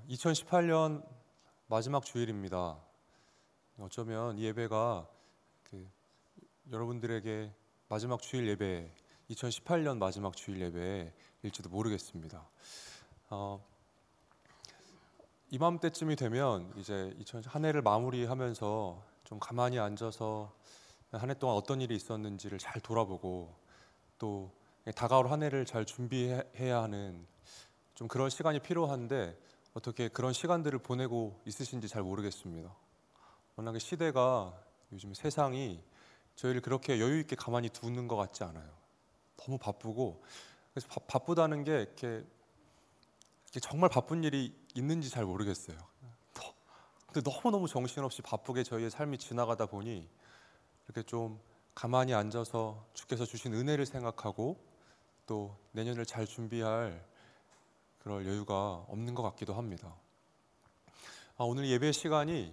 2018년 마지막 주일입니다. 어쩌면 이 예배가 여러분들에게 마지막 주일 예배, 2018년 마지막 주일 예배일지도 모르겠습니다. 이맘때쯤이 되면 이제 한 해를 마무리하면서 좀 가만히 앉아서 한 해 동안 어떤 일이 있었는지를 잘 돌아보고 또 다가올 한 해를 잘 준비해야 하는 좀 그런 시간이 필요한데 어떻게 그런 시간들을 보내고 있으신지 잘 모르겠습니다. 워낙에 시대가 요즘 세상이 저희를 그렇게 여유 있게 가만히 두는 것 같지 않아요. 너무 바쁘고 그래서 바쁘다는 게 이렇게 정말 바쁜 일이 있는지 잘 모르겠어요. 근데 너무너무 정신없이 바쁘게 저희의 삶이 지나가다 보니 이렇게 좀 가만히 앉아서 주께서 주신 은혜를 생각하고 또 내년을 잘 준비할 그럴 여유가 없는 것 같기도 합니다. 오늘 예배 시간이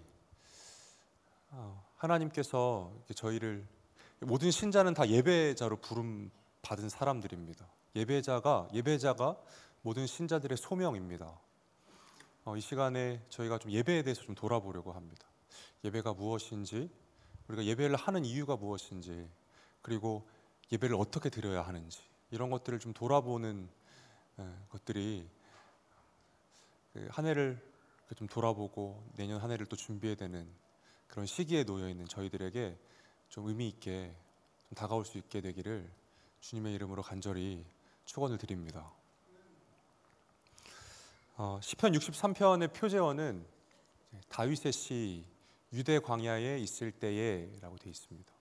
하나님께서 저희를 모든 신자는 다 예배자로 부름 받은 사람들입니다. 예배자가 모든 신자들의 소명입니다. 이 시간에 저희가 좀 예배에 대해서 좀 돌아보려고 합니다. 예배가 무엇인지, 우리가 예배를 하는 이유가 무엇인지, 그리고 예배를 어떻게 드려야 하는지 이런 것들을 좀 돌아보는 것들이 한 해를 좀 돌아보고 내년 한 해를 또 준비해야 되는 그런 시기에 놓여 있는 저희들에게 좀 의미 있게 좀 다가올 수 있게 되기를 주님의 이름으로 간절히 축원을 드립니다. 시편 63편의 표제어는 다윗의 시 유대 광야에 있을 때에라고 되어 있습니다.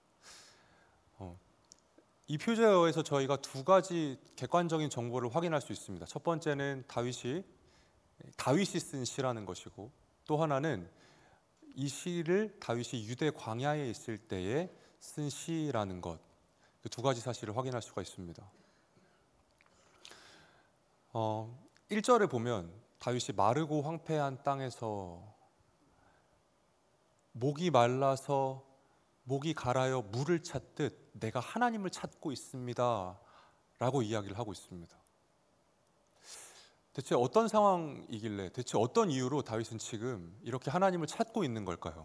이 표제어에서 저희가 두 가지 객관적인 정보를 확인할 수 있습니다. 첫 번째는 다윗이 쓴 시라는 것이고, 또 하나는 이 시를 다윗이 유대 광야에 있을 때에 쓴 시라는 것, 그 두 가지 사실을 확인할 수가 있습니다. 1절에 보면 다윗이 마르고 황폐한 땅에서 목이 말라서 목이 갈아여 물을 찾듯 내가 하나님을 찾고 있습니다 라고 이야기를 하고 있습니다. 대체 어떤 상황이길래, 대체 어떤 이유로 다윗은 지금 이렇게 하나님을 찾고 있는 걸까요?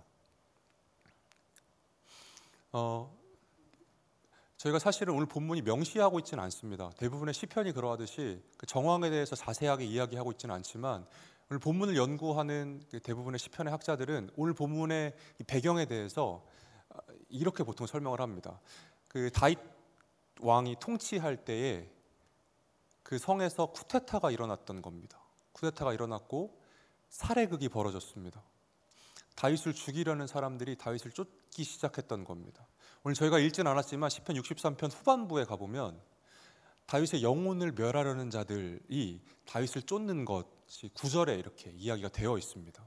저희가 사실은 오늘 본문이 명시하고 있지는 않습니다. 대부분의 시편이 그러하듯이 그 정황에 대해서 자세하게 이야기하고 있지는 않지만 오늘 본문을 연구하는 대부분의 시편의 학자들은 오늘 본문의 배경에 대해서 이렇게 보통 설명을 합니다. 그 다윗 왕이 통치할 때에 그 성에서 쿠데타가 일어났던 겁니다. 쿠데타가 일어났고 살해극이 벌어졌습니다. 다윗을 죽이려는 사람들이 다윗을 쫓기 시작했던 겁니다. 오늘 저희가 읽진 않았지만 시편 63편 후반부에 가보면 다윗의 영혼을 멸하려는 자들이 다윗을 쫓는 것이 9절에 이렇게 이야기가 되어 있습니다.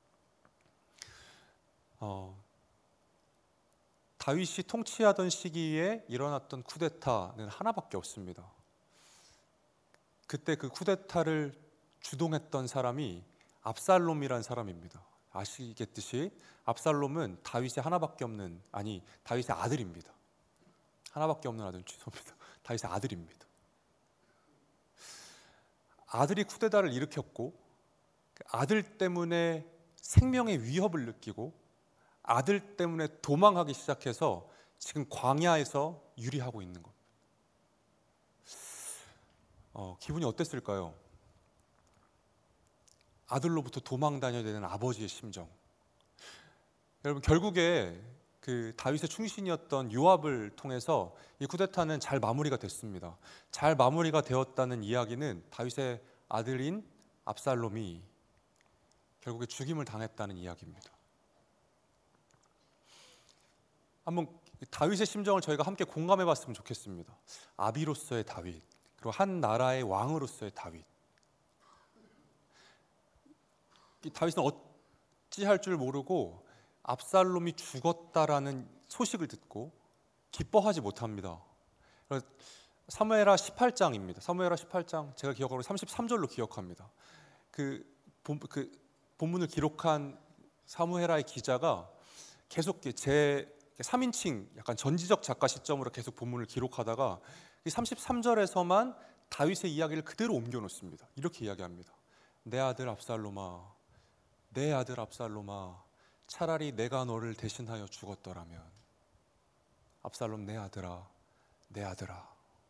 다윗이 통치하던 시기에 일어났던 쿠데타는 하나밖에 없습니다. 그때 그 쿠데타를 주동했던 사람이 압살롬이라는 사람입니다. 아시겠듯이 압살롬은 다윗의 다윗의 아들입니다. 하나밖에 없는 아들, 죄송합니다. 다윗의 아들입니다. 아들이 쿠데타를 일으켰고 아들 때문에 생명의 위협을 느끼고 아들 때문에 도망하기 시작해서 지금 광야에서 유리하고 있는 겁니다. 기분이 어땠을까요? 아들로부터 도망 다녀야 되는 아버지의 심정. 여러분, 결국에 그 다윗의 충신이었던 요압을 통해서 이 쿠데타는 잘 마무리가 됐습니다. 잘 마무리가 되었다는 이야기는 다윗의 아들인 압살롬이 결국에 죽임을 당했다는 이야기입니다. 한번 다윗의 심정을 저희가 함께 공감해 봤으면 좋겠습니다. 아비로서의 다윗, 그리고 한 나라의 왕으로서의 다윗. 이 다윗은 어찌할 줄 모르고 압살롬이 죽었다라는 소식을 듣고 기뻐하지 못합니다. 사무엘하 18장입니다. 사무엘하 18장 제가 기억으로 33절로 기억합니다. 그 본문을 기록한 사무엘하의 기자가 계속 제 3인칭 약간 전지적 작가 시점으로 계속 본문을 기록하다가 33절에서만 다윗의 이야기를 그대로 옮겨 놓습니다. 이렇게 이야기합니다. 내 아들 압살롬아, 내 아들 압살롬아, 차라리 내가 너를 대신하여 죽었더라면. 압살롬, 내 아들아, 내 아들아.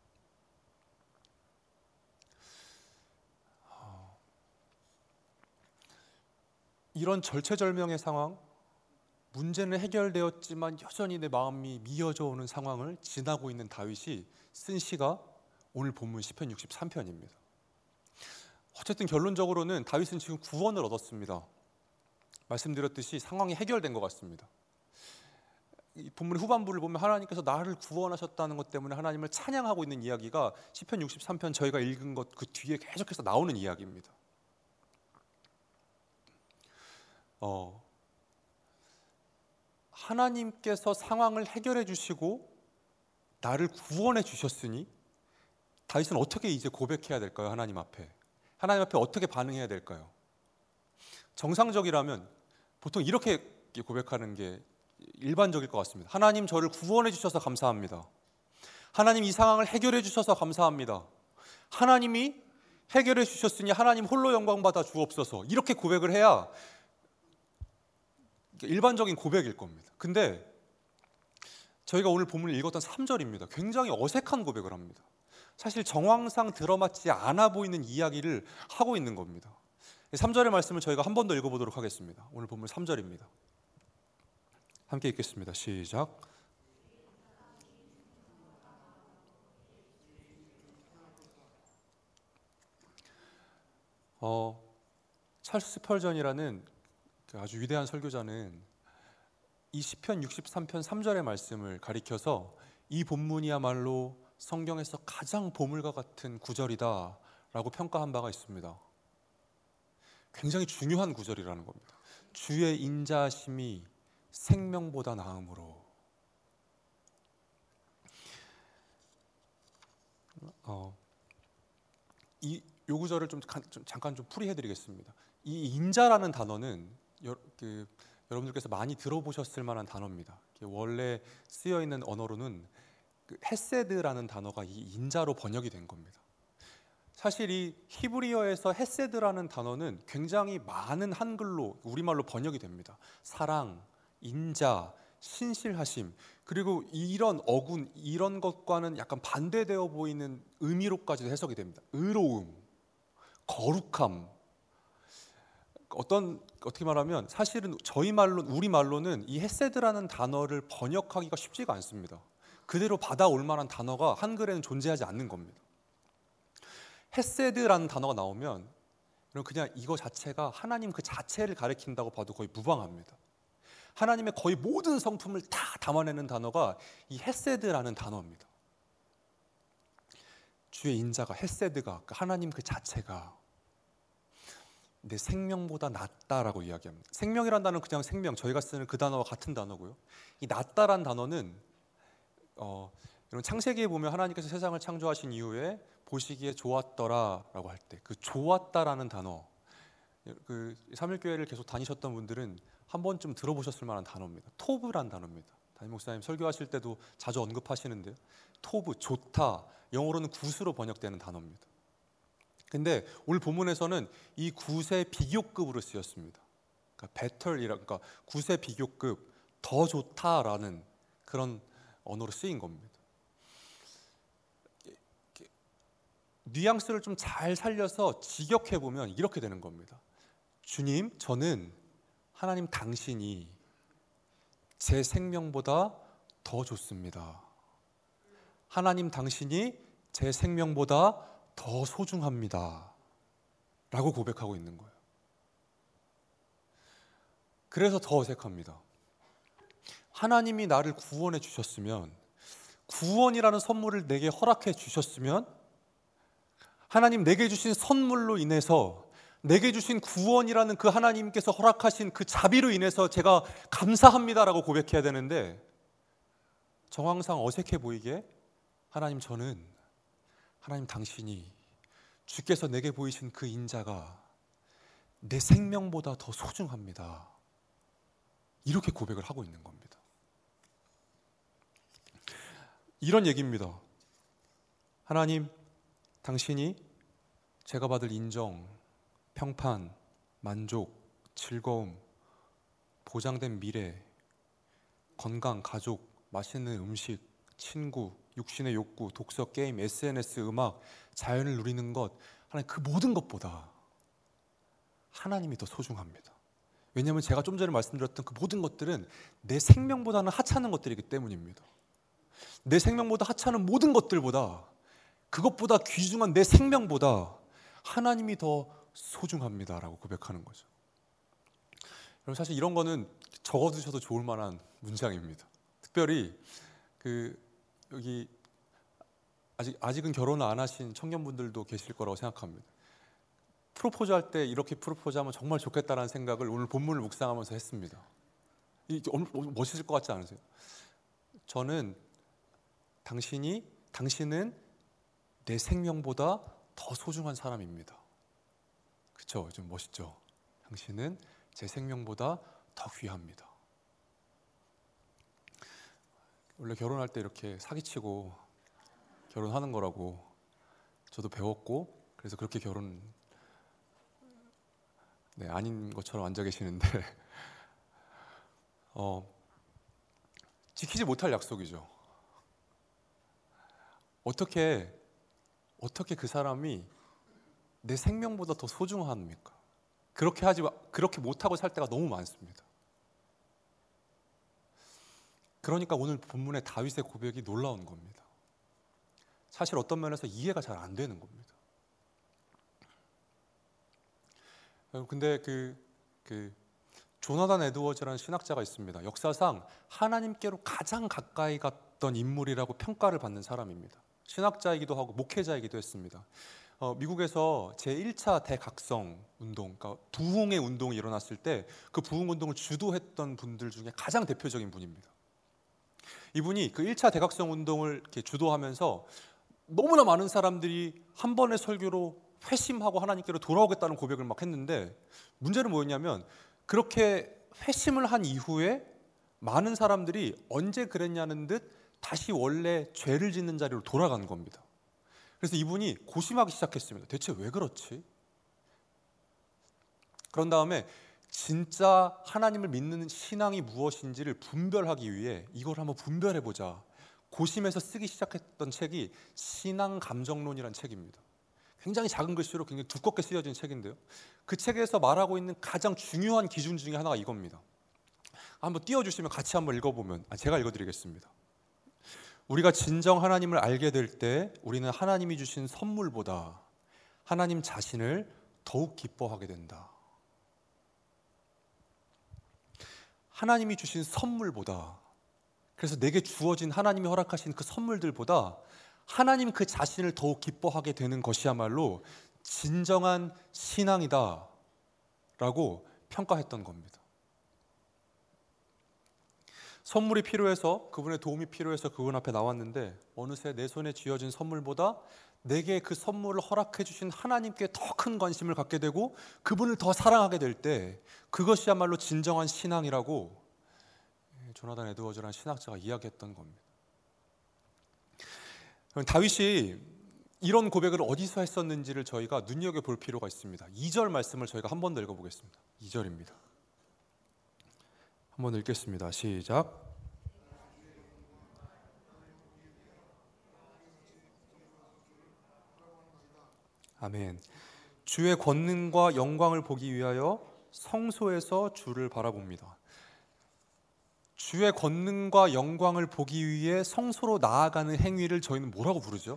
이런 절체절명의 상황, 문제는 해결되었지만 여전히 내 마음이 미어져 오는 상황을 지나고 있는 다윗이 쓴 시가 오늘 본문 시편 63편입니다. 어쨌든 결론적으로는 다윗은 지금 구원을 얻었습니다. 말씀드렸듯이 상황이 해결된 것 같습니다. 이 본문 후반부를 보면 하나님께서 나를 구원하셨다는 것 때문에 하나님을 찬양하고 있는 이야기가 시편 63편 저희가 읽은 것 그 뒤에 계속해서 나오는 이야기입니다. 하나님께서 상황을 해결해 주시고 나를 구원해 주셨으니 다윗은 어떻게 이제 고백해야 될까요? 하나님 앞에 어떻게 반응해야 될까요? 정상적이라면 보통 이렇게 고백하는 게 일반적일 것 같습니다. 하나님, 저를 구원해 주셔서 감사합니다. 하나님, 이 상황을 해결해 주셔서 감사합니다. 하나님이 해결해 주셨으니 하나님 홀로 영광 받아 주옵소서. 이렇게 고백을 해야 일반적인 고백일 겁니다. 근데 저희가 오늘 본문을 읽었던 3절입니다. 굉장히 어색한 고백을 합니다. 사실 정황상 들어맞지 않아 보이는 이야기를 하고 있는 겁니다. 3절의 말씀을 저희가 한 번 더 읽어보도록 하겠습니다. 오늘 본문 3절입니다. 함께 읽겠습니다. 시작. 찰스 스펄전이라는 아주 위대한 설교자는 이 시편 63편 3절의 말씀을 가리켜서 이 본문이야말로 성경에서 가장 보물과 같은 구절이다 라고 평가한 바가 있습니다. 굉장히 중요한 구절이라는 겁니다. 주의 인자하심이 생명보다 나음으로. 이 구절을 잠깐 풀이해드리겠습니다. 이 인자라는 단어는 여러분들께서 많이 들어보셨을 만한 단어입니다. 원래 쓰여 있는 언어로는 헤세드라는 단어가 이 인자로 번역이 된 겁니다. 사실 이 히브리어에서 헤세드라는 단어는 굉장히 많은 한글로 우리말로 번역이 됩니다. 사랑, 인자, 신실하심, 그리고 이런 어군, 이런 것과는 약간 반대되어 보이는 의미로까지도 해석이 됩니다. 의로움, 거룩함. 어떻게 말하면 사실은 우리말로는 이 헤세드라는 단어를 번역하기가 쉽지가 않습니다. 그대로 받아올 만한 단어가 한글에는 존재하지 않는 겁니다. 헤세드라는 단어가 나오면 그냥 이거 자체가 하나님 그 자체를 가리킨다고 봐도 거의 무방합니다. 하나님의 거의 모든 성품을 다 담아내는 단어가 이 헤세드라는 단어입니다. 주의 인자가, 헤세드가, 하나님 그 자체가 내 생명보다 낫다라고 이야기합니다. 생명이란 단어는 그냥 생명, 저희가 쓰는 그 단어와 같은 단어고요. 이 낫다란 단어는 이런 창세기에 보면 하나님께서 세상을 창조하신 이후에 보시기에 좋았더라라고 할 때 그 좋았다라는 단어, 그 삼일교회를 계속 다니셨던 분들은 한 번쯤 들어보셨을 만한 단어입니다. 토브란 단어입니다. 담임 목사님 설교하실 때도 자주 언급하시는데요. 토브, 좋다, 영어로는 굿으로 번역되는 단어입니다. 근데 오늘 본문에서는 이 굿의 비교급으로 쓰였습니다. 그러니까 better이라, 굿의 비교급, 더 좋다라는 그런 언어로 쓰인 겁니다. 뉘앙스를 좀 잘 살려서 직역해 보면 이렇게 되는 겁니다. 주님, 저는 하나님 당신이 제 생명보다 더 좋습니다. 하나님 당신이 제 생명보다 더 소중합니다. 라고 고백하고 있는 거예요. 그래서 더 어색합니다. 하나님이 나를 구원해 주셨으면, 구원이라는 선물을 내게 허락해 주셨으면, 하나님 내게 주신 선물로 인해서, 내게 주신 구원이라는 그 하나님께서 허락하신 그 자비로 인해서 제가 감사합니다라고 고백해야 되는데, 정황상 어색해 보이게 하나님, 저는 하나님 당신이 주께서 내게 보이신 그 인자가 내 생명보다 더 소중합니다. 이렇게 고백을 하고 있는 겁니다. 이런 얘기입니다. 하나님, 당신이 제가 받을 인정, 평판, 만족, 즐거움, 보장된 미래, 건강, 가족, 맛있는 음식, 친구, 육신의 욕구, 독서, 게임, SNS, 음악, 자연을 누리는 것, 하나님 그 모든 것보다 하나님이 더 소중합니다. 왜냐하면 제가 좀 전에 말씀드렸던 그 모든 것들은 내 생명보다는 하찮은 것들이기 때문입니다. 내 생명보다 하찮은 모든 것들보다, 그것보다 귀중한 내 생명보다 하나님이 더 소중합니다라고 고백하는 거죠. 여러분, 사실 이런 거는 적어두셔도 좋을 만한 문장입니다. 특별히 여기 아직은 결혼을 안 하신 청년분들도 계실 거라고 생각합니다. 프로포즈 할 때 이렇게 프로포즈하면 정말 좋겠다라는 생각을 오늘 본문을 묵상하면서 했습니다. 이게 멋있을 것 같지 않으세요? 저는 당신은 내 생명보다 더 소중한 사람입니다. 그렇죠? 좀 멋있죠? 당신은 제 생명보다 더 귀합니다. 원래 결혼할 때 이렇게 사기치고 결혼하는 거라고 저도 배웠고, 그래서 그렇게 아닌 것처럼 앉아 계시는데 지키지 못할 약속이죠. 어떻게 그 사람이 내 생명보다 더 소중합니까? 그렇게 못하고 살 때가 너무 많습니다. 그러니까 오늘 본문의 다윗의 고백이 놀라운 겁니다. 사실 어떤 면에서 이해가 잘 안 되는 겁니다. 근데 조나단 에드워즈라는 신학자가 있습니다. 역사상 하나님께로 가장 가까이 갔던 인물이라고 평가를 받는 사람입니다. 신학자이기도 하고 목회자이기도 했습니다. 미국에서 제1차 대각성 운동, 그러니까 부흥의 운동이 일어났을 때 그 부흥 운동을 주도했던 분들 중에 가장 대표적인 분입니다. 이분이 그 1차 대각성 운동을 이렇게 주도하면서 너무나 많은 사람들이 한 번의 설교로 회심하고 하나님께로 돌아오겠다는 고백을 막 했는데, 문제는 뭐였냐면 그렇게 회심을 한 이후에 많은 사람들이 언제 그랬냐는 듯 다시 원래 죄를 짓는 자리로 돌아간 겁니다. 그래서 이분이 고심하기 시작했습니다. 대체 왜 그렇지? 그런 다음에 진짜 하나님을 믿는 신앙이 무엇인지를 분별하기 위해 이걸 한번 분별해보자 고심해서 쓰기 시작했던 책이 신앙감정론이라는 책입니다. 굉장히 작은 글씨로 굉장히 두껍게 쓰여진 책인데요, 그 책에서 말하고 있는 가장 중요한 기준 중에 하나가 이겁니다. 한번 띄워주시면 같이 한번 읽어보면, 제가 읽어드리겠습니다. 우리가 진정 하나님을 알게 될 때 우리는 하나님이 주신 선물보다 하나님 자신을 더욱 기뻐하게 된다. 하나님이 주신 선물보다, 그래서 내게 주어진 하나님이 허락하신 그 선물들보다 하나님 그 자신을 더욱 기뻐하게 되는 것이야말로 진정한 신앙이다 라고 평가했던 겁니다. 선물이 필요해서, 그분의 도움이 필요해서 그분 앞에 나왔는데 어느새 내 손에 쥐어진 선물보다 내게 그 선물을 허락해 주신 하나님께 더 큰 관심을 갖게 되고 그분을 더 사랑하게 될 때 그것이야말로 진정한 신앙이라고 조나단 에드워즈라는 신학자가 이야기했던 겁니다. 다윗이 이런 고백을 어디서 했었는지를 저희가 눈여겨볼 필요가 있습니다. 2절 말씀을 저희가 한 번 더 읽어보겠습니다. 2절입니다. 한번 읽겠습니다. 시작. 아멘. 주의 권능과 영광을 보기 위하여 성소에서 주를 바라봅니다. 주의 권능과 영광을 보기 위해 성소로 나아가는 행위를 저희는 뭐라고 부르죠?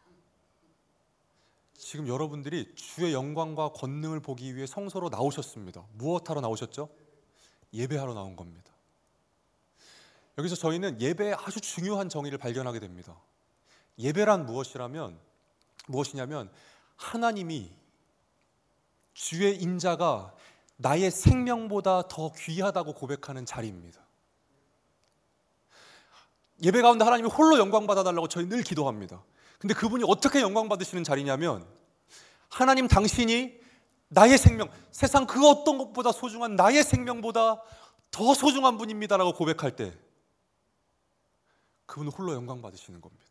지금 여러분들이 주의 영광과 권능을 보기 위해 성소로 나오셨습니다. 무엇하러 나오셨죠? 예배하러 나온 겁니다. 여기서 저희는 예배의 아주 중요한 정의를 발견하게 됩니다. 예배란 무엇이냐면 하나님이, 주의 인자가 나의 생명보다 더 귀하다고 고백하는 자리입니다. 예배 가운데 하나님이 홀로 영광 받아달라고 저희 늘 기도합니다. 근데 그분이 어떻게 영광 받으시는 자리냐면, 하나님 당신이 나의 생명, 세상 그 어떤 것보다 소중한 나의 생명보다 더 소중한 분입니다라고 고백할 때 그분은 홀로 영광 받으시는 겁니다.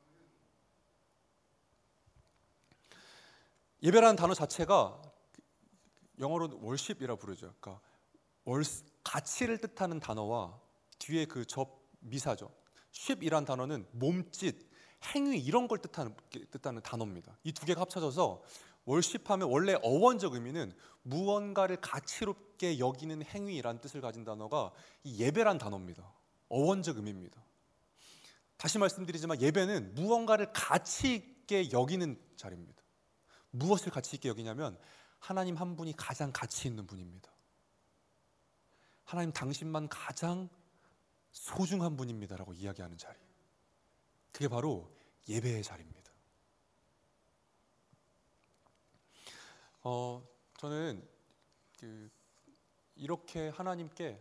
예배라는 단어 자체가 영어로 월십이라 부르죠. 그러니까 가치를 뜻하는 단어와 뒤에 그 접미사죠. 쉽이란 단어는 몸짓, 행위 이런 걸 뜻하는 단어입니다. 이 두 개가 합쳐져서 월십하면 원래 어원적 의미는 무언가를 가치롭게 여기는 행위라는 뜻을 가진 단어가 이 예배란 단어입니다. 어원적 의미입니다. 다시 말씀드리지만 예배는 무언가를 가치 있게 여기는 자리입니다. 무엇을 가치 있게 여기냐면 하나님 한 분이 가장 가치 있는 분입니다. 하나님 당신만 가장 소중한 분입니다라고 이야기하는 자리. 그게 바로 예배의 자리입니다. 저는 이렇게 하나님께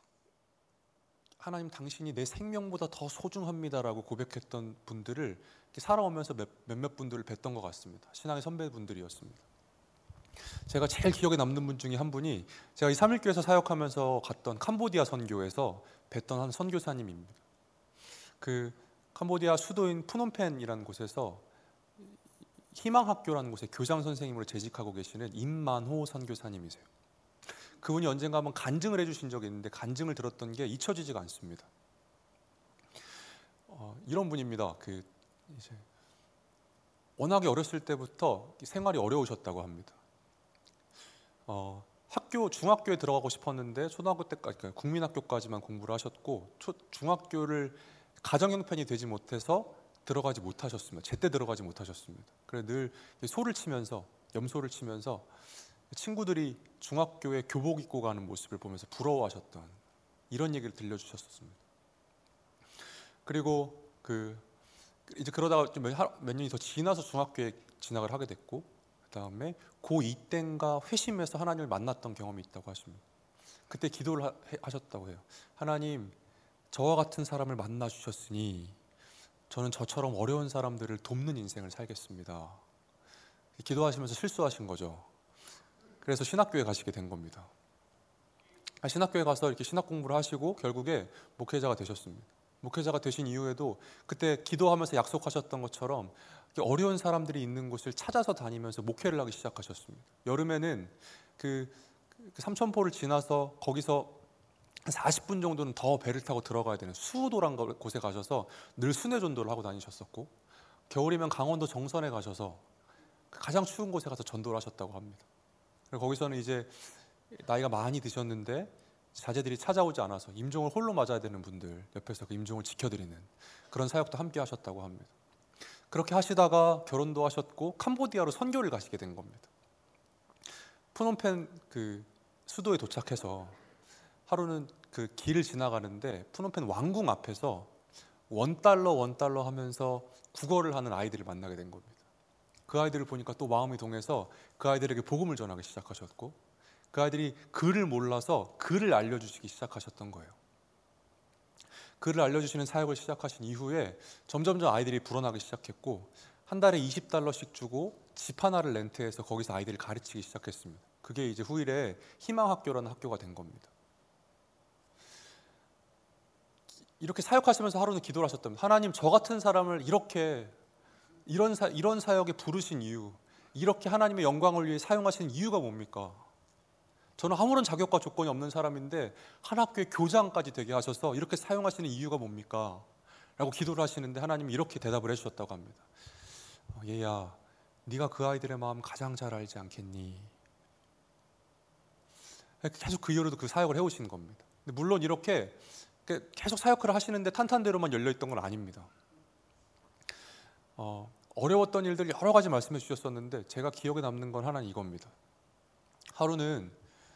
하나님 당신이 내 생명보다 더 소중합니다라고 고백했던 분들을 살아오면서 몇몇 분들을 뵀던 것 같습니다. 신앙의 선배분들이었습니다. 제가 제일 기억에 남는 분 중에 한 분이 제가 이 삼일교회에서 사역하면서 갔던 캄보디아 선교에서 뵀던 한 선교사님입니다. 그 캄보디아 수도인 푸놈펜이라는 곳에서 희망학교라는 곳에 교장 선생님으로 재직하고 계시는 임만호 선교사님이세요. 그분이 언젠가 한번 간증을 해주신 적이 있는데 간증을 들었던 게 잊혀지지가 않습니다. 이런 분입니다. 이제 워낙에 어렸을 때부터 생활이 어려우셨다고 합니다. 중학교에 들어가고 싶었는데 초등학교 때까지, 그러니까 국민학교까지만 공부를 하셨고 중학교를 가정 형편이 되지 못해서 들어가지 못하셨습니다. 제때 들어가지 못하셨습니다. 그래서 늘 소를 치면서 염소를 치면서 친구들이 중학교에 교복 입고 가는 모습을 보면서 부러워하셨던 이런 얘기를 들려주셨습니다. 그리고 이제 그러다가 좀 몇 년이 더 지나서 중학교에 진학을 하게 됐고 그 다음에 고2 땐가 회심해서 하나님을 만났던 경험이 있다고 하십니다. 그때 기도를 하셨다고 해요. 하나님, 저와 같은 사람을 만나 주셨으니 저는 저처럼 어려운 사람들을 돕는 인생을 살겠습니다. 기도하시면서 실수하신 거죠. 그래서 신학교에 가시게 된 겁니다. 신학교에 가서 이렇게 신학 공부를 하시고 결국에 목회자가 되셨습니다. 목회자가 되신 이후에도 그때 기도하면서 약속하셨던 것처럼 어려운 사람들이 있는 곳을 찾아서 다니면서 목회를 하기 시작하셨습니다. 여름에는 그 삼천포를 지나서 거기서 한 40분 정도는 더 배를 타고 들어가야 되는 수우도란 곳에 가셔서 늘 순회 전도를 하고 다니셨었고, 겨울이면 강원도 정선에 가셔서 가장 추운 곳에 가서 전도를 하셨다고 합니다. 그리고 거기서는 이제 나이가 많이 드셨는데 자제들이 찾아오지 않아서 임종을 홀로 맞아야 되는 분들 옆에서 그 임종을 지켜드리는 그런 사역도 함께 하셨다고 합니다. 그렇게 하시다가 결혼도 하셨고 캄보디아로 선교를 가시게 된 겁니다. 푸놈펜 수도에 도착해서 하루는 그 길을 지나가는데 푸놈펜 왕궁 앞에서 원달러 하면서 국어를 하는 아이들을 만나게 된 겁니다. 그 아이들을 보니까 또 마음이 동해서 그 아이들에게 복음을 전하기 시작하셨고, 그 아이들이 글을 몰라서 글을 알려주시기 시작하셨던 거예요. 글을 알려주시는 사역을 시작하신 이후에 점점점 아이들이 불어나기 시작했고, 한 달에 20달러씩 주고 집 하나를 렌트해서 거기서 아이들을 가르치기 시작했습니다. 그게 이제 후일에 희망학교라는 학교가 된 겁니다. 이렇게 사역하시면서 하루는 기도를 하셨답니다. 하나님, 저 같은 사람을 이런 사역에 부르신 이유, 이렇게 하나님의 영광을 위해 사용하시는 이유가 뭡니까? 저는 아무런 자격과 조건이 없는 사람인데 한 학교의 교장까지 되게 하셔서 이렇게 사용하시는 이유가 뭡니까? 라고 기도를 하시는데 하나님이 이렇게 대답을 해주셨다고 합니다. 얘야, 네가 그 아이들의 마음 가장 잘 알지 않겠니? 계속 그 이후로도 그 사역을 해오신 겁니다. 근데 물론 이렇게 계속 사역을 하시는데 탄탄대로만 열려있던 건 아닙니다. 어려웠던 일들 여러 가지 말씀해 주셨었는데 제가 기억에 남는 건 하나는 이겁니다. 하루는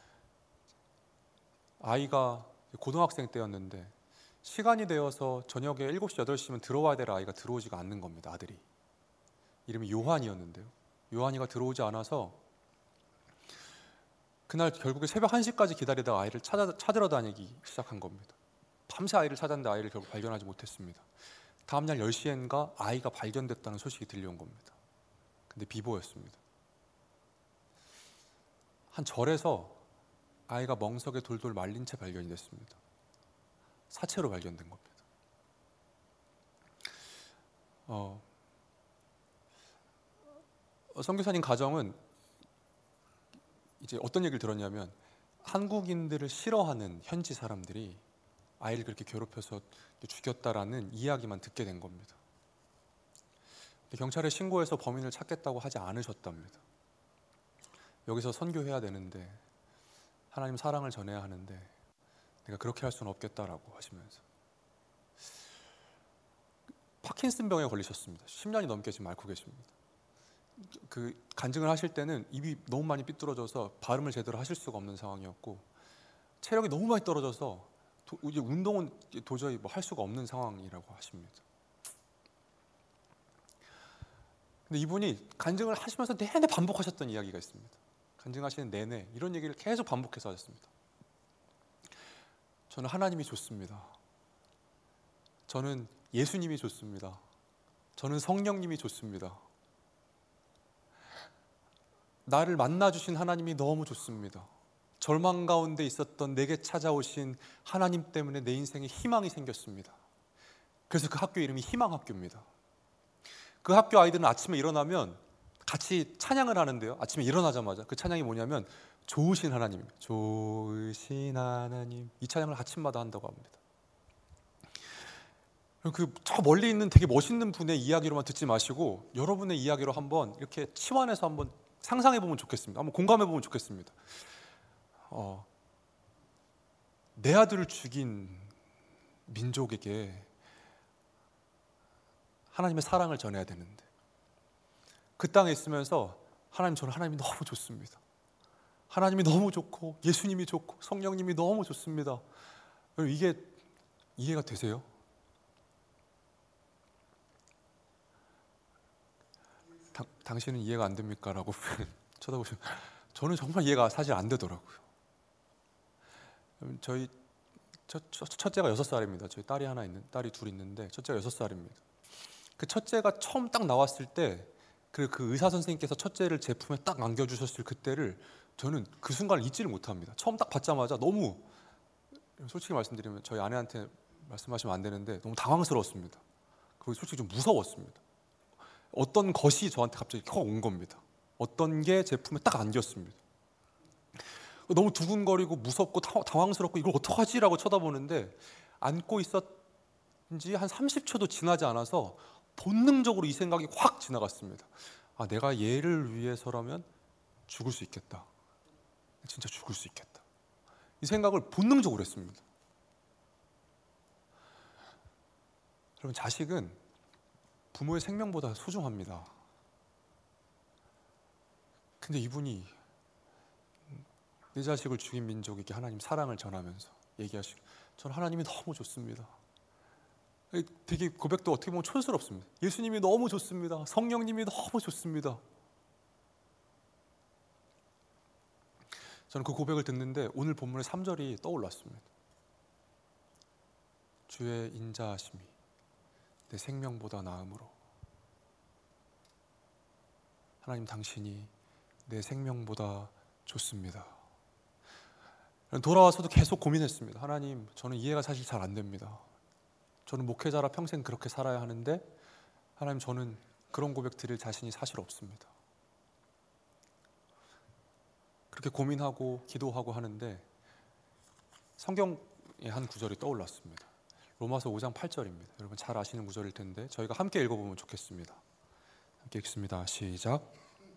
아이가 고등학생 때였는데 시간이 되어서 저녁에 7시, 8시면 들어와야 될 아이가 들어오지가 않는 겁니다. 아들이. 이름이 요한이었는데요. 요한이가 들어오지 않아서 그날 결국에 새벽 1시까지 기다리다가 아이를 찾으러 다니기 시작한 겁니다. 밤새 아이를 찾았는데 아이를 결국 발견하지 못했습니다. 다음날 10시엔가 아이가 발견됐다는 소식이 들려온 겁니다. 근데 비보였습니다. 한 절에서 아이가 멍석에 돌돌 말린 채 발견이 됐습니다. 사체로 발견된 겁니다. 선교사님 가정은 이제 어떤 얘기를 들었냐면 한국인들을 싫어하는 현지 사람들이 아이를 그렇게 괴롭혀서 죽였다라는 이야기만 듣게 된 겁니다. 근데 경찰에 신고해서 범인을 찾겠다고 하지 않으셨답니다. 여기서 선교해야 되는데, 하나님 사랑을 전해야 하는데 내가 그렇게 할 수는 없겠다라고 하시면서 파킨슨 병에 걸리셨습니다. 10년이 넘게 지금 앓고 계십니다. 그 간증을 하실 때는 입이 너무 많이 삐뚤어져서 발음을 제대로 하실 수가 없는 상황이었고, 체력이 너무 많이 떨어져서 이제 운동은 도저히 뭐 할 수가 없는 상황이라고 하십니다. 근데 이분이 간증을 하시면서 내내 반복하셨던 이야기가 있습니다. 간증하시는 내내 이런 얘기를 계속 반복해서 하셨습니다. 저는 하나님이 좋습니다. 저는 예수님이 좋습니다. 저는 성령님이 좋습니다. 나를 만나주신 하나님이 너무 좋습니다. 절망 가운데 있었던 내게 찾아오신 하나님 때문에 내 인생에 희망이 생겼습니다. 그래서 그 학교 이름이 희망학교입니다. 그 학교 아이들은 아침에 일어나면 같이 찬양을 하는데요, 아침에 일어나자마자 그 찬양이 뭐냐면 좋으신 하나님, 좋으신 하나님, 이 찬양을 아침마다 한다고 합니다. 그 저 멀리 있는 되게 멋있는 분의 이야기로만 듣지 마시고 여러분의 이야기로 한번 이렇게 치환해서 한번 상상해 보면 좋겠습니다. 한번 공감해 보면 좋겠습니다. 내 아들을 죽인 민족에게 하나님의 사랑을 전해야 되는데, 그 땅에 있으면서 하나님, 저는 하나님이 너무 좋습니다. 하나님이 너무 좋고 예수님이 좋고 성령님이 너무 좋습니다. 여러분, 이게 이해가 되세요? 당신은 이해가 안 됩니까? 라고 쳐다보시면 저는 정말 이해가 사실 안 되더라고요. 저희 첫째가 6살입니다. 저희 딸이 둘 있는데 첫째가 6살입니다. 그 첫째가 처음 딱 나왔을 때 그 의사 선생님께서 첫째를 제 품에 딱 안겨주셨을 그때를 저는 그 순간을 잊지를 못합니다. 처음 딱 받자마자 너무, 솔직히 말씀드리면 저희 아내한테 말씀하시면 안 되는데 너무 당황스러웠습니다. 그리고 솔직히 좀 무서웠습니다. 어떤 것이 저한테 갑자기 온 겁니다. 어떤 게 제 품에 딱 안겼습니다. 너무 두근거리고 무섭고 당황스럽고 이걸 어떡하지? 라고 쳐다보는데, 안고 있었는지 한 30초도 지나지 않아서 본능적으로 이 생각이 확 지나갔습니다. 아, 내가 얘를 위해서라면 죽을 수 있겠다. 진짜 죽을 수 있겠다. 이 생각을 본능적으로 했습니다. 여러분, 자식은 부모의 생명보다 소중합니다. 근데 이분이 내 자식을 죽인 민족에게 하나님 사랑을 전하면서 얘기하시고, 저는 하나님이 너무 좋습니다. 되게 고백도 어떻게 보면 촌스럽습니다. 예수님이 너무 좋습니다. 성령님이 너무 좋습니다. 저는 그 고백을 듣는데 오늘 본문의 3절이 떠올랐습니다. 주의 인자하심이 내 생명보다 나음으로. 하나님, 당신이 내 생명보다 좋습니다. 돌아와서도 계속 고민했습니다. 하나님, 저는 이해가 사실 잘 안 됩니다. 저는 목회자라 평생 그렇게 살아야 하는데 하나님, 저는 그런 고백 드릴 자신이 사실 없습니다. 그렇게 고민하고 기도하고 하는데 성경의 한 구절이 떠올랐습니다. 로마서 5장 8절입니다. 여러분 잘 아시는 구절일 텐데 저희가 함께 읽어보면 좋겠습니다. 함께 읽습니다. 시작.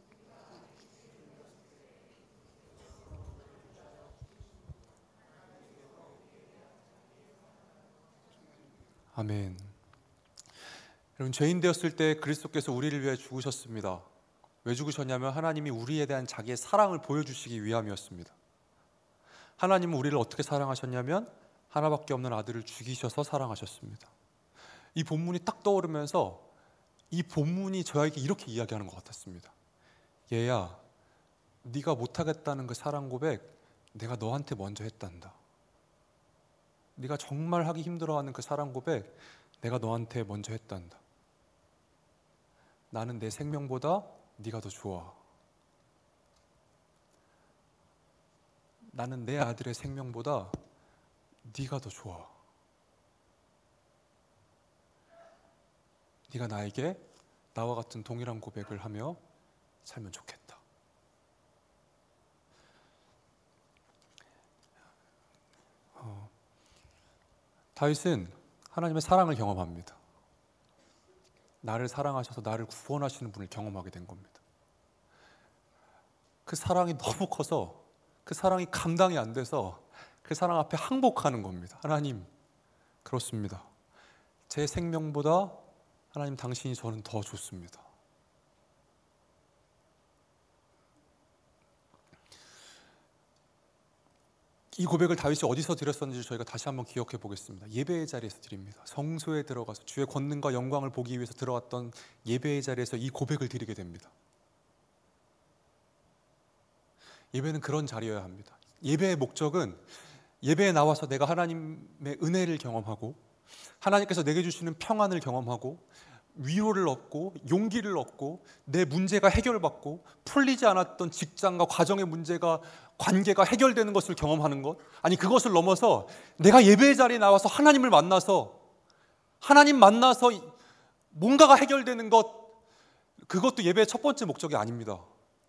아멘. 여러분, 죄인 되었을 때 그리스도께서 우리를 위해 죽으셨습니다. 왜 죽으셨냐면 하나님이 우리에 대한 자기의 사랑을 보여주시기 위함이었습니다. 하나님은 우리를 어떻게 사랑하셨냐면 하나밖에 없는 아들을 죽이셔서 사랑하셨습니다. 이 본문이 딱 떠오르면서 이 본문이 저에게 이렇게 이야기하는 것 같았습니다. 얘야, 네가 못하겠다는 그 사랑 고백 내가 너한테 먼저 했단다. 네가 정말 하기 힘들어하는 그 사랑 고백 내가 너한테 먼저 했단다. 나는 내 생명보다 네가 더 좋아. 나는 내 아들의 생명보다 네가 더 좋아. 네가 나에게 나와 같은 동일한 고백을 하며 살면 좋겠다. 다윗은 하나님의 사랑을 경험합니다. 나를 사랑하셔서 나를 구원하시는 분을 경험하게 된 겁니다. 그 사랑이 너무 커서 그 사랑이 감당이 안 돼서 그 사랑 앞에 항복하는 겁니다. 하나님, 그렇습니다. 제 생명보다 하나님 당신이 저는 더 좋습니다. 이 고백을 다윗이 어디서 드렸었는지 저희가 다시 한번 기억해 보겠습니다. 예배의 자리에서 드립니다. 성소에 들어가서 주의 권능과 영광을 보기 위해서 들어갔던 예배의 자리에서 이 고백을 드리게 됩니다. 예배는 그런 자리여야 합니다. 예배의 목적은 예배에 나와서 내가 하나님의 은혜를 경험하고 하나님께서 내게 주시는 평안을 경험하고 위로를 얻고 용기를 얻고 내 문제가 해결받고 풀리지 않았던 직장과 가정의 문제가 관계가 해결되는 것을 경험하는 것, 아니 그것을 넘어서 내가 예배의 자리에 나와서 하나님을 만나서 하나님 만나서 뭔가가 해결되는 것, 그것도 예배의 첫 번째 목적이 아닙니다.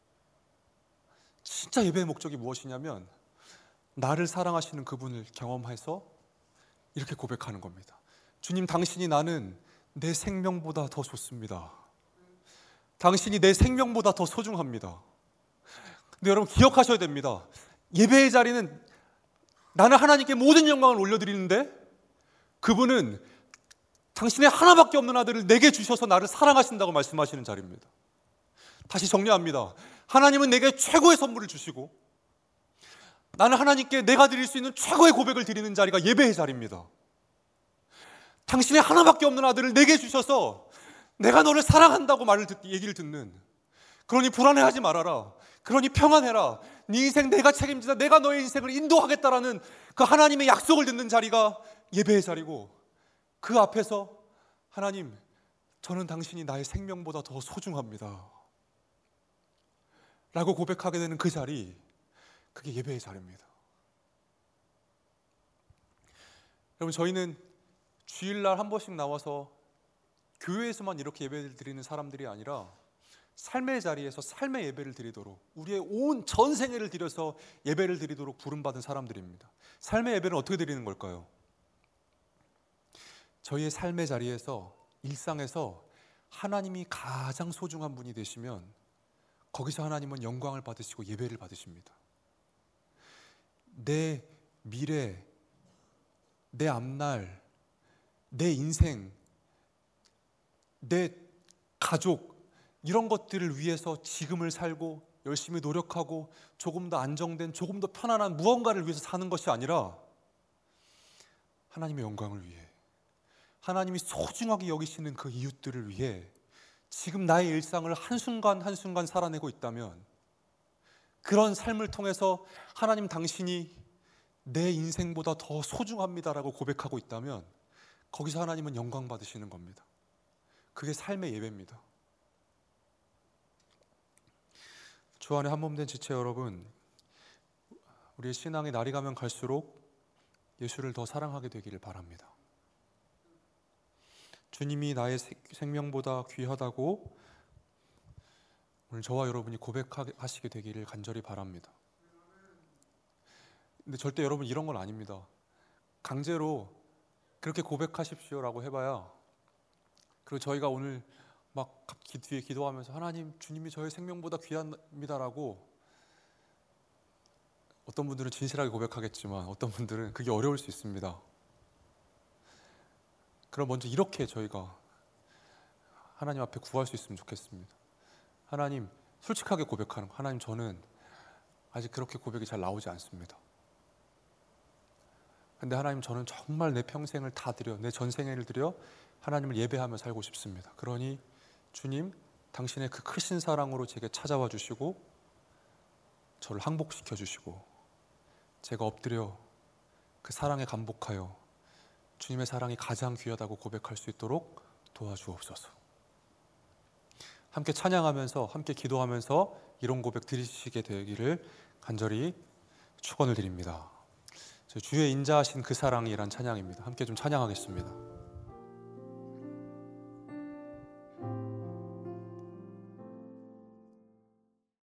진짜 예배의 목적이 무엇이냐면 나를 사랑하시는 그분을 경험해서 이렇게 고백하는 겁니다. 주님, 당신이 나는 내 생명보다 더 좋습니다. 당신이 내 생명보다 더 소중합니다. 근데 여러분 기억하셔야 됩니다. 예배의 자리는 나는 하나님께 모든 영광을 올려드리는데 그분은 당신의 하나밖에 없는 아들을 내게 주셔서 나를 사랑하신다고 말씀하시는 자리입니다. 다시 정리합니다. 하나님은 내게 최고의 선물을 주시고 나는 하나님께 내가 드릴 수 있는 최고의 고백을 드리는 자리가 예배의 자리입니다. 당신의 하나밖에 없는 아들을 내게 주셔서 내가 너를 사랑한다고 얘기를 듣는, 그러니 불안해하지 말아라, 그러니 평안해라, 네 인생 내가 책임지다, 내가 너의 인생을 인도하겠다라는 그 하나님의 약속을 듣는 자리가 예배의 자리고, 그 앞에서 하나님, 저는 당신이 나의 생명보다 더 소중합니다 라고 고백하게 되는 그 자리, 그게 예배의 자리입니다. 여러분, 저희는 주일날 한 번씩 나와서 교회에서만 이렇게 예배를 드리는 사람들이 아니라 삶의 자리에서 삶의 예배를 드리도록, 우리의 온 전생애를 들여서 예배를 드리도록 부름받은 사람들입니다. 삶의 예배는 어떻게 드리는 걸까요? 저희의 삶의 자리에서, 일상에서 하나님이 가장 소중한 분이 되시면 거기서 하나님은 영광을 받으시고 예배를 받으십니다. 내 미래, 내 앞날, 내 인생, 내 가족, 이런 것들을 위해서 지금을 살고 열심히 노력하고 조금 더 안정된, 조금 더 편안한 무언가를 위해서 사는 것이 아니라 하나님의 영광을 위해, 하나님이 소중하게 여기시는 그 이웃들을 위해 지금 나의 일상을 한순간 한순간 살아내고 있다면, 그런 삶을 통해서 하나님 당신이 내 인생보다 더 소중합니다라고 고백하고 있다면 거기서 하나님은 영광 받으시는 겁니다. 그게 삶의 예배입니다. 주 안에 한몸된 지체 여러분, 우리의 신앙이 날이 가면 갈수록 예수를 더 사랑하게 되기를 바랍니다. 주님이 나의 생명보다 귀하다고 오늘 저와 여러분이 고백하시게 되기를 간절히 바랍니다. 근데 절대 여러분 이런 건 아닙니다. 강제로 그렇게 고백하십시오라고 해봐야, 그리고 저희가 오늘 막 뒤에 기도하면서 하나님, 주님이 저의 생명보다 귀합니다라고, 어떤 분들은 진실하게 고백하겠지만 어떤 분들은 그게 어려울 수 있습니다. 그럼 먼저 이렇게 저희가 하나님 앞에 구할 수 있으면 좋겠습니다. 하나님, 솔직하게 고백하는 거. 하나님, 저는 아직 그렇게 고백이 잘 나오지 않습니다. 근데 하나님, 저는 정말 내 평생을 다 드려, 내 전생애를 드려 하나님을 예배하며 살고 싶습니다. 그러니 주님, 당신의 그 크신 사랑으로 제게 찾아와 주시고 저를 항복시켜 주시고 제가 엎드려 그 사랑에 감복하여 주님의 사랑이 가장 귀하다고 고백할 수 있도록 도와주옵소서. 함께 찬양하면서, 함께 기도하면서 이런 고백 드리시게 되기를 간절히 축원을 드립니다. 주의 인자하신 그 사랑이란 찬양입니다. 함께 좀 찬양하겠습니다.